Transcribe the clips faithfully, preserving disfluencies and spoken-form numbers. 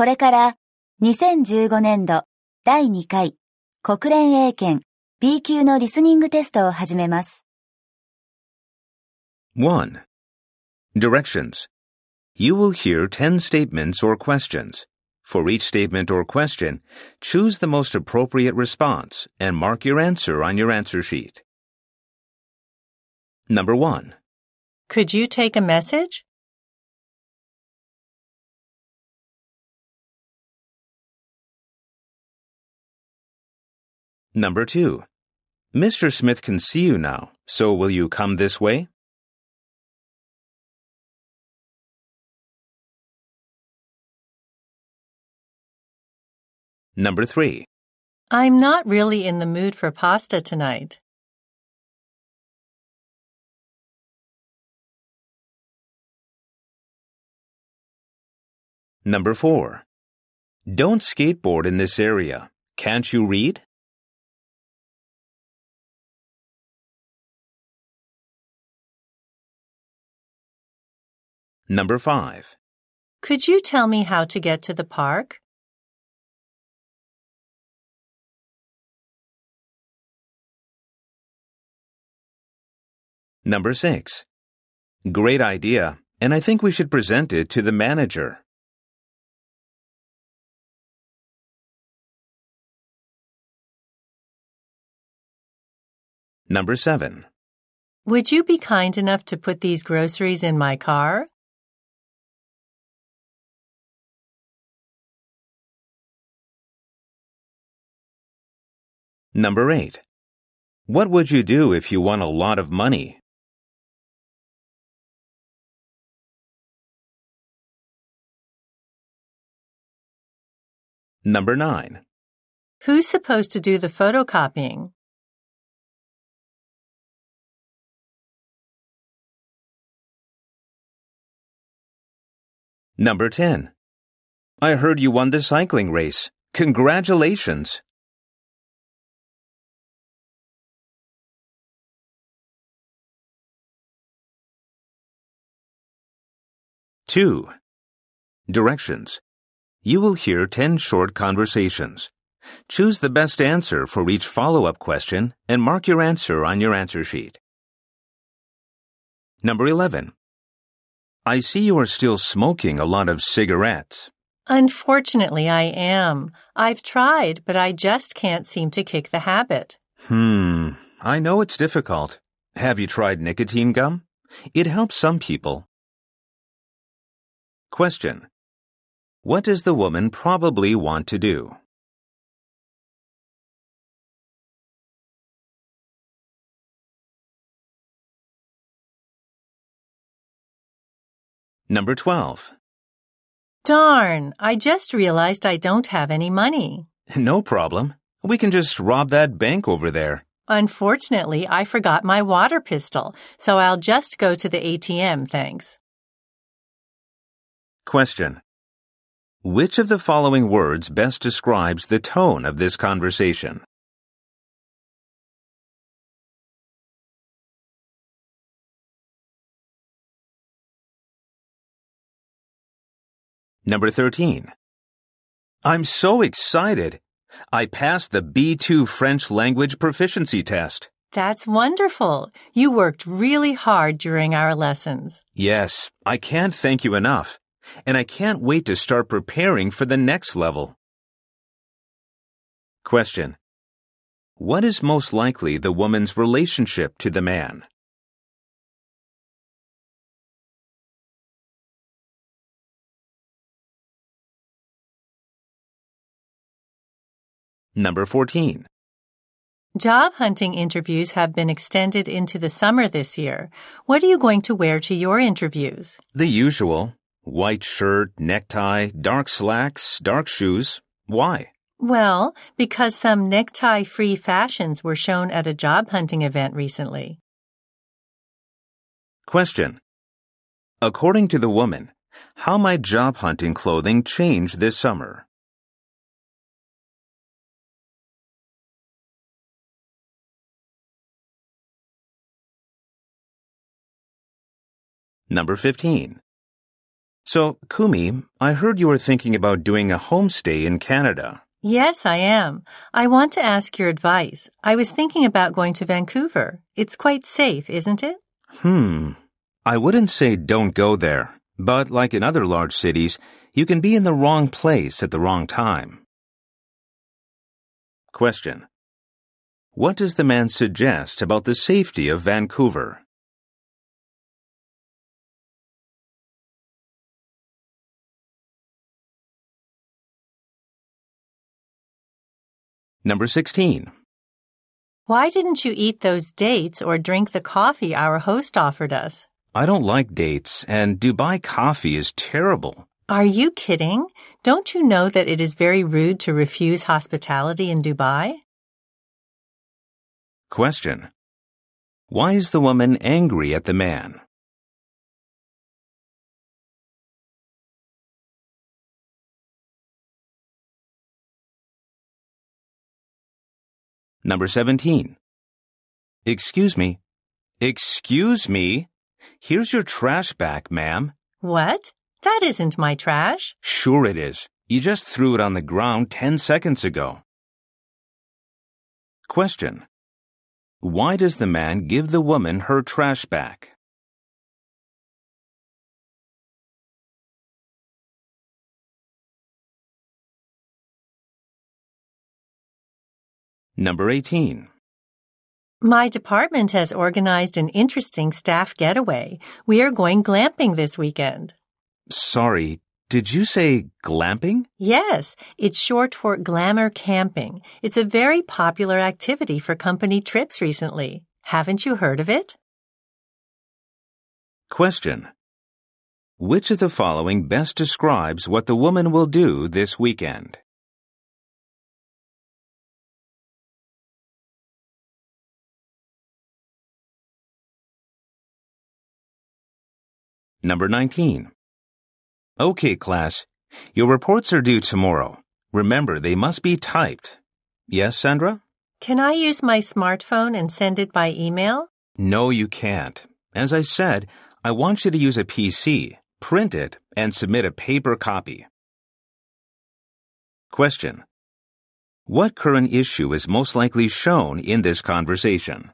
これからにせんじゅうごねんどだいにかい国連英検 ビー 級のリスニングテストを始めます。 one. Directions. You will hear ten statements or questions. For each statement or question, choose the most appropriate response and mark your answer on your answer sheet. Number one. Could you take a message? Number two. Mister Smith can see you now, so will you come this way? Number three. I'm not really in the mood for pasta tonight. Number four. Don't skateboard in this area. Can't you read? Number five. Could you tell me how to get to the park? Number six. Great idea, and I think we should present it to the manager. Number seven. Would you be kind enough to put these groceries in my car? Number eight. What would you do if you won a lot of money? Number nine. Who's supposed to do the photocopying? Number ten. I heard you won the cycling race. Congratulations! two. Directions. You will hear ten short conversations. Choose the best answer for each follow-up question and mark your answer on your answer sheet. Number eleven. I see you are still smoking a lot of cigarettes. Unfortunately, I am. I've tried, but I just can't seem to kick the habit. Hmm, I know it's difficult. Have you tried nicotine gum? It helps some people. Question. What does the woman probably want to do? Number twelve. Darn, I just realized I don't have any money. No problem. We can just rob that bank over there. Unfortunately, I forgot my water pistol, so I'll just go to the A T M, thanks. Question. Which of the following words best describes the tone of this conversation? Number thirteen. I'm so excited. I passed the B two French language proficiency test. That's wonderful. You worked really hard during our lessons. Yes, I can't thank you enough. And I can't wait to start preparing for the next level. Question. What is most likely the woman's relationship to the man? Number fourteen. Job hunting interviews have been extended into the summer this year. What are you going to wear to your interviews? The usual. White shirt, necktie, dark slacks, dark shoes. Why? Well, because some necktie-free fashions were shown at a job hunting event recently. Question. According to the woman, how might job hunting clothing change this summer? Number fifteen. So, Kumi, I heard you were thinking about doing a homestay in Canada. Yes, I am. I want to ask your advice. I was thinking about going to Vancouver. It's quite safe, isn't it? Hmm. I wouldn't say don't go there, but like in other large cities, you can be in the wrong place at the wrong time. Question. What does the man suggest about the safety of Vancouver? Number sixteen. Why didn't you eat those dates or drink the coffee our host offered us? I don't like dates, and Dubai coffee is terrible. Are you kidding? Don't you know that it is very rude to refuse hospitality in Dubai? Question. Why is the woman angry at the man? Number seventeen. Excuse me. Excuse me? Here's your trash back, ma'am. What? That isn't my trash. Sure it is. You just threw it on the ground ten seconds ago. Question. Why does the man give the woman her trash back? Number eighteen. My department has organized an interesting staff getaway. We are going glamping this weekend. Sorry, did you say glamping? Yes, it's short for glamour camping. It's a very popular activity for company trips recently. Haven't you heard of it? Question. Which of the following best describes what the woman will do this weekend? Number nineteen. Okay, class. Your reports are due tomorrow. Remember, they must be typed. Yes, Sandra? Can I use my smartphone and send it by email? No, you can't. As I said, I want you to use a P C, print it, and submit a paper copy. Question. What current issue is most likely shown in this conversation?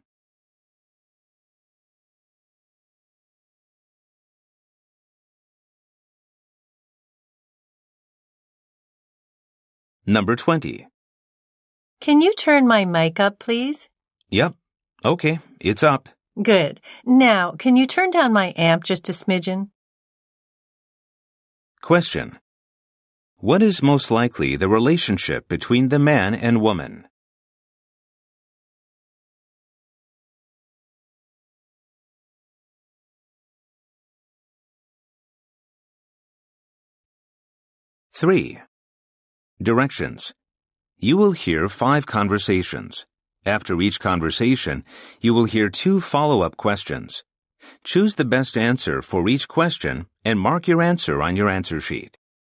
Number twenty. Can you turn my mic up, please? Yep. Okay, it's up. Good. Now, can you turn down my amp just a smidgen? Question. What is most likely the relationship between the man and woman? Three. Directions. You will hear five conversations. After each conversation, you will hear two follow-up questions. Choose the best answer for each question and mark your answer on your answer sheet.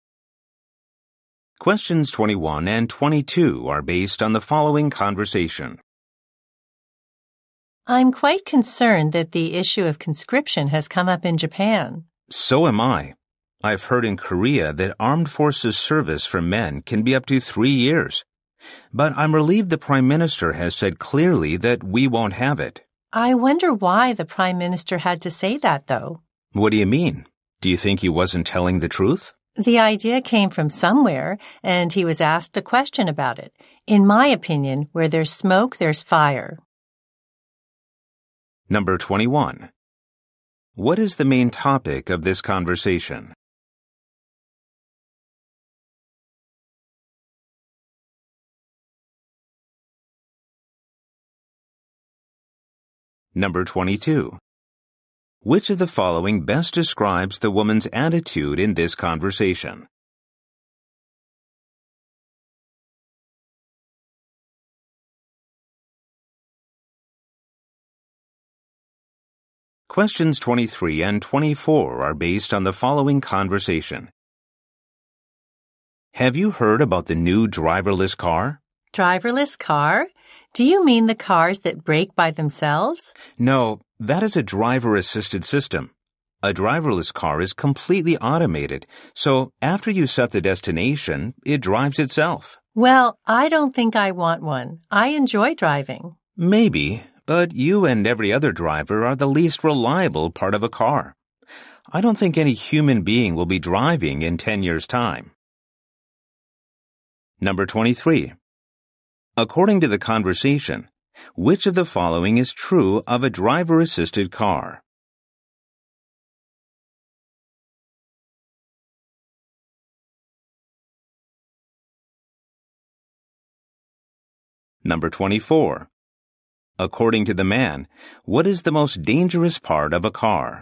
Questions twenty-one and twenty-two are based on the following conversation. I'm quite concerned that the issue of conscription has come up in Japan. So am I. I've heard in Korea that armed forces service for men can be up to three years. But I'm relieved the Prime Minister has said clearly that we won't have it. I wonder why the Prime Minister had to say that, though. What do you mean? Do you think he wasn't telling the truth? The idea came from somewhere, and he was asked a question about it. In my opinion, where there's smoke, there's fire. Number twenty-one. What is the main topic of this conversation? Number twenty-two. Which of the following best describes the woman's attitude in this conversation? Questions twenty-three and twenty-four are based on the following conversation. Have you heard about the new driverless car? Driverless car? Do you mean the cars that brake by themselves? No, that is a driver-assisted system. A driverless car is completely automated, so after you set the destination, it drives itself. Well, I don't think I want one. I enjoy driving. Maybe, but you and every other driver are the least reliable part of a car. I don't think any human being will be driving in ten years' time. Number twenty-three. According to the conversation, which of the following is true of a driver-assisted car? Number twenty-four. According to the man, what is the most dangerous part of a car?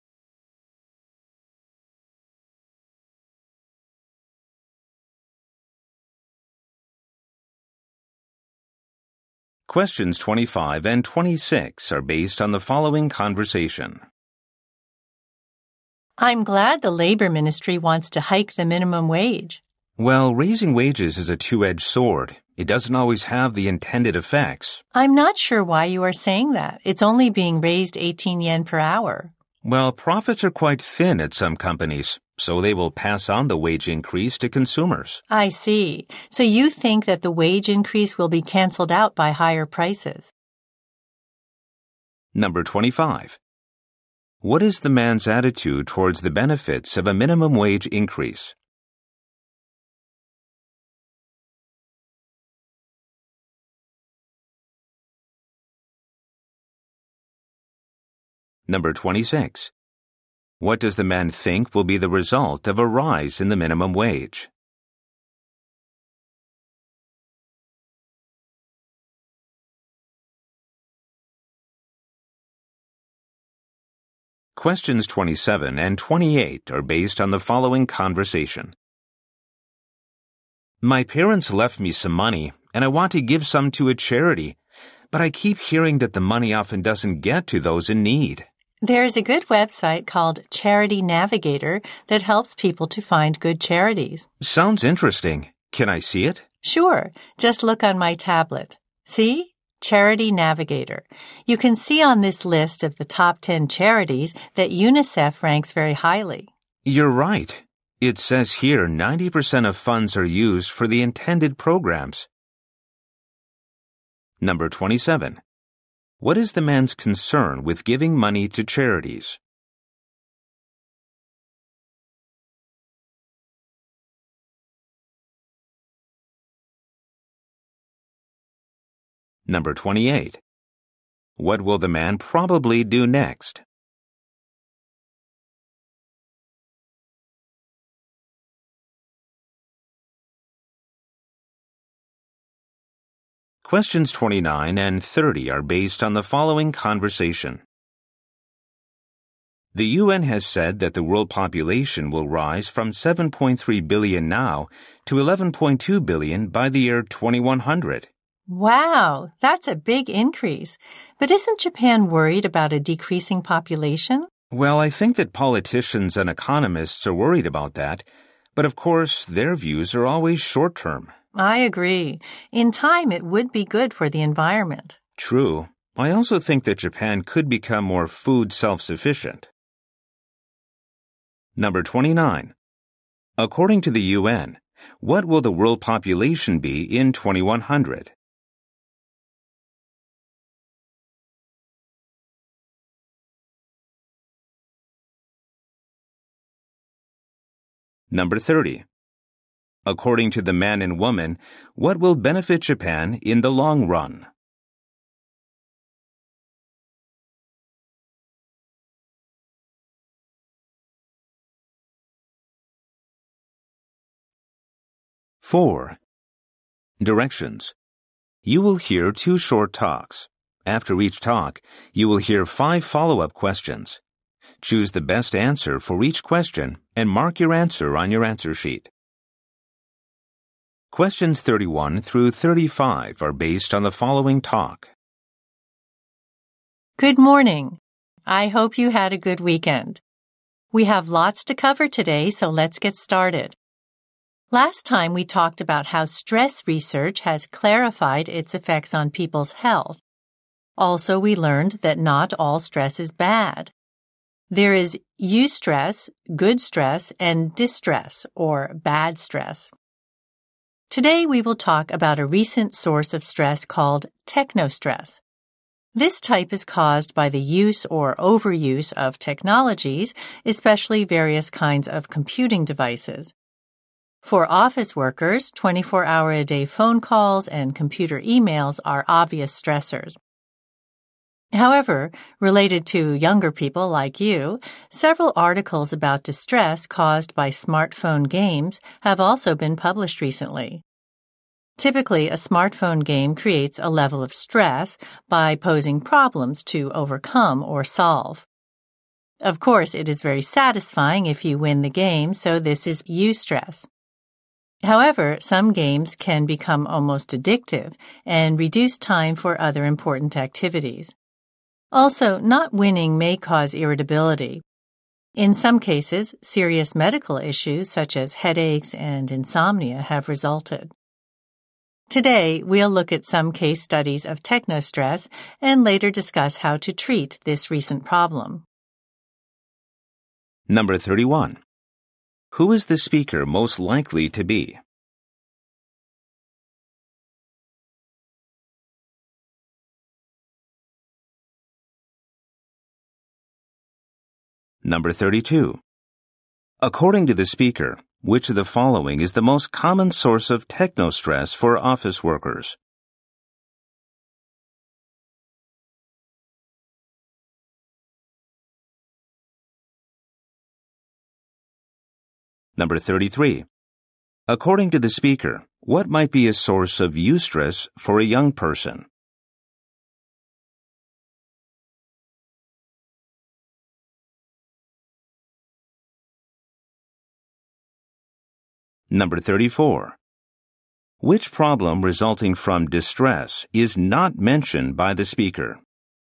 Questions twenty-five and twenty-six are based on the following conversation. I'm glad the Labor Ministry wants to hike the minimum wage. Well, raising wages is a two-edged sword. It doesn't always have the intended effects. I'm not sure why you are saying that. It's only being raised eighteen yen per hour. Well, profits are quite thin at some companies, so they will pass on the wage increase to consumers. I see. So you think that the wage increase will be canceled out by higher prices. Number twenty-five. What is the man's attitude towards the benefits of a minimum wage increase? Number twenty-six. What does the man think will be the result of a rise in the minimum wage? Questions twenty-seven and twenty-eight are based on the following conversation. My parents left me some money, and I want to give some to a charity, but I keep hearing that the money often doesn't get to those in need. There's a good website called Charity Navigator that helps people to find good charities. Sounds interesting. Can I see it? Sure. Just look on my tablet. See? Charity Navigator. You can see on this list of the top ten charities that UNICEF ranks very highly. You're right. It says here ninety percent of funds are used for the intended programs. Number twenty-seven. What is the man's concern with giving money to charities? Number twenty-eight. What will the man probably do next? Questions twenty-nine and thirty are based on the following conversation. The U N has said that the world population will rise from seven point three billion now to eleven point two billion by the year twenty-one hundred. Wow, that's a big increase. But isn't Japan worried about a decreasing population? Well, I think that politicians and economists are worried about that, but of course their views are always short-term. I agree. In time, it would be good for the environment. True. I also think that Japan could become more food self-sufficient. Number twenty-nine. According to the U N, what will the world population be in twenty-one hundred? Number thirty. According to the man and woman, what will benefit Japan in the long run? four. Directions. You will hear two short talks. After each talk, you will hear five follow-up questions. Choose the best answer for each question and mark your answer on your answer sheet. Questions thirty-one through thirty-five are based on the following talk. Good morning. I hope you had a good weekend. We have lots to cover today, so let's get started. Last time we talked about how stress research has clarified its effects on people's health. Also, we learned that not all stress is bad. There is eustress, good stress, and distress, or bad stress. Today we will talk about a recent source of stress called technostress. This type is caused by the use or overuse of technologies, especially various kinds of computing devices. For office workers, twenty-four hour a day phone calls and computer emails are obvious stressors. However, related to younger people like you, several articles about distress caused by smartphone games have also been published recently. Typically, a smartphone game creates a level of stress by posing problems to overcome or solve. Of course, it is very satisfying if you win the game, so this is eustress. However, some games can become almost addictive and reduce time for other important activities. Also, not winning may cause irritability. In some cases, serious medical issues such as headaches and insomnia have resulted. Today, we'll look at some case studies of technostress and later discuss how to treat this recent problem. Number thirty-one. Who is the speaker most likely to be? Number thirty-two. According to the speaker, which of the following is the most common source of technostress for office workers? Number thirty-three. According to the speaker, what might be a source of eustress for a young person? Number thirty-four. Which problem resulting from distress is not mentioned by the speaker?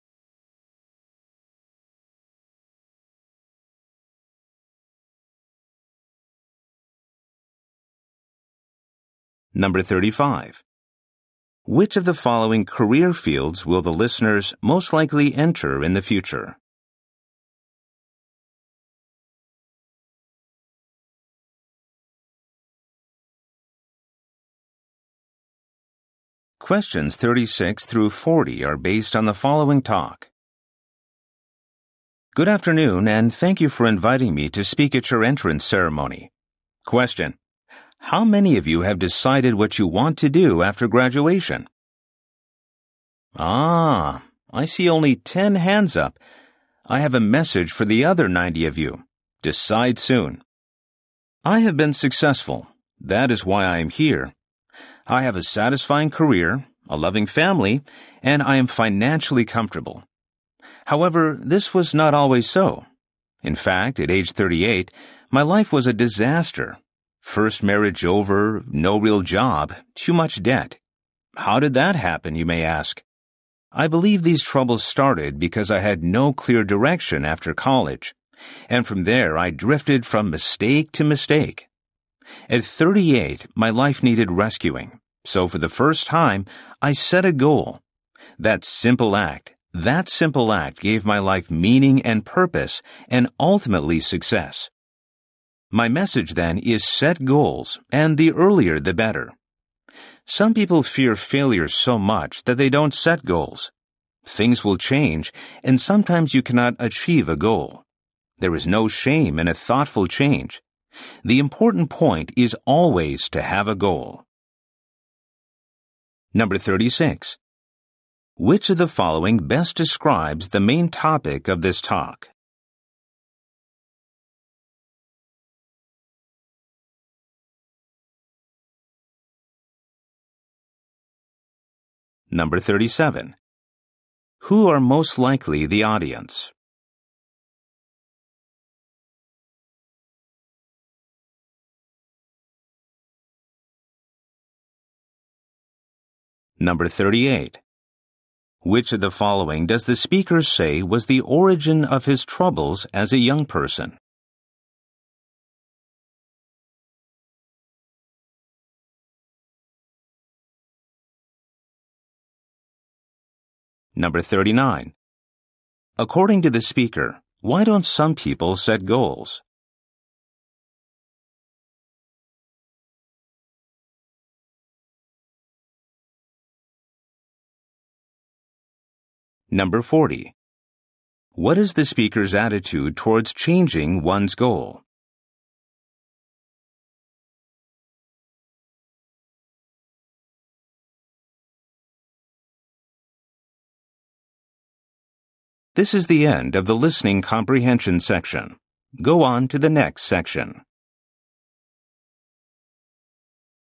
Number thirty-five. Which of the following career fields will the listeners most likely enter in the future? Questions thirty-six through forty are based on the following talk. Good afternoon, and thank you for inviting me to speak at your entrance ceremony. Question: How many of you have decided what you want to do after graduation? Ah, I see only ten hands up. I have a message for the other ninety of you. Decide soon. I have been successful. That is why I am here. I have a satisfying career, a loving family, and I am financially comfortable. However, this was not always so. In fact, at age thirty-eight, my life was a disaster. First marriage over, no real job, too much debt. How did that happen, you may ask? I believe these troubles started because I had no clear direction after college, and from there I drifted from mistake to mistake. At thirty-eight, my life needed rescuing, so for the first time, I set a goal. That simple act, that simple act gave my life meaning and purpose, and ultimately success. My message then is set goals, and the earlier the better. Some people fear failure so much that they don't set goals. Things will change, and sometimes you cannot achieve a goal. There is no shame in a thoughtful change. The important point is always to have a goal. Number thirty-six. Which of the following best describes the main topic of this talk? Number thirty-seven. Who are most likely the audience? Number thirty-eight. Which of the following does the speaker say was the origin of his troubles as a young person? Number thirty-nine. According to the speaker, Why don't some people set goals? Number forty. What is the speaker's attitude towards changing one's goal? This is the end of the listening comprehension section. Go on to the next section.